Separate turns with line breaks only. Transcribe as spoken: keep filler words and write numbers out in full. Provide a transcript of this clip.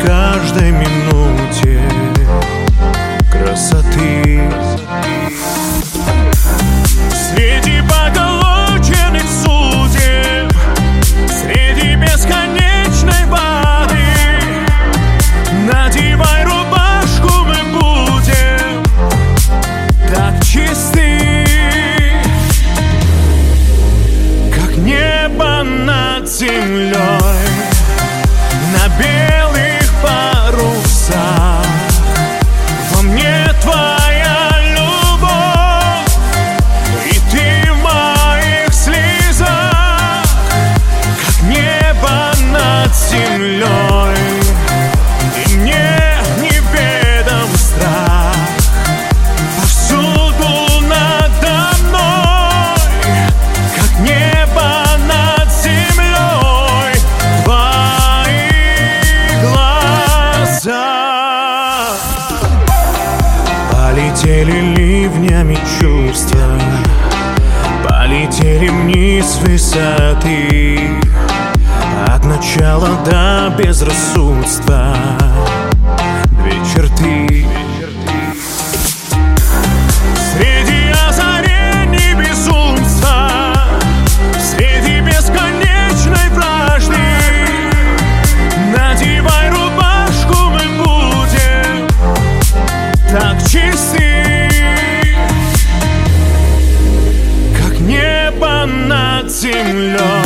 каждой минуте красоты. Среди поколоченных судеб, среди бесконечной воды, надевай рубашку, мы будем так чисты, как небо над землей, на белых парусах. Во мне твоя любовь, и ты в моих слезах, как небо над землей, и мне неведом страх. Повсюду надо мной, как небо над землей, твои глаза. Полетели ливнями чувства, полетели вниз с высоты, от начала до безрассудства. Две черты. Среди озарений безумства, среди бесконечной вражды, надевай рубашку, мы будем так чисты, как небо над землей.